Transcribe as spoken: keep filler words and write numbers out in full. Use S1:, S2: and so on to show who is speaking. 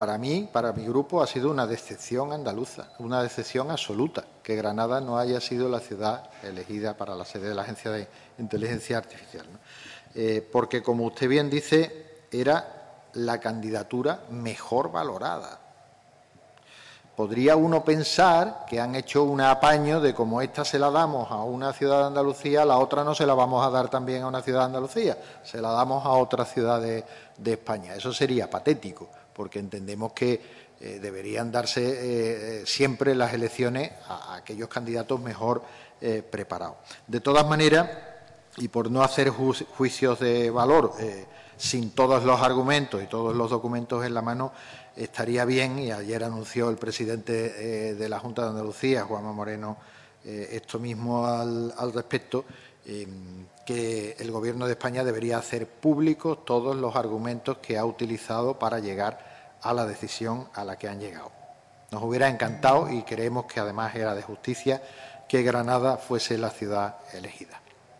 S1: Para mí, para mi grupo, ha sido una decepción andaluza, una decepción absoluta, que Granada no haya sido la ciudad elegida para la sede de la Agencia de Inteligencia Artificial, ¿no? Eh, porque, como usted bien dice, era la candidatura mejor valorada. Podría uno pensar que han hecho un apaño de como esta se la damos a una ciudad de Andalucía, la otra no se la vamos a dar también a una ciudad de Andalucía, se la damos a otras ciudades de España. Eso sería patético, porque entendemos que eh, deberían darse eh, siempre las elecciones a, a aquellos candidatos mejor eh, preparados. De todas maneras, y por no hacer ju juicios de valor eh, sin todos los argumentos y todos los documentos en la mano, estaría bien, y ayer anunció el presidente eh, de la Junta de Andalucía, Juanma Moreno, eh, esto mismo al, al respecto, eh, que el Gobierno de España debería hacer públicos todos los argumentos que ha utilizado para llegar a la decisión a la que han llegado. Nos hubiera encantado, y creemos que además era de justicia, que Granada fuese la ciudad elegida.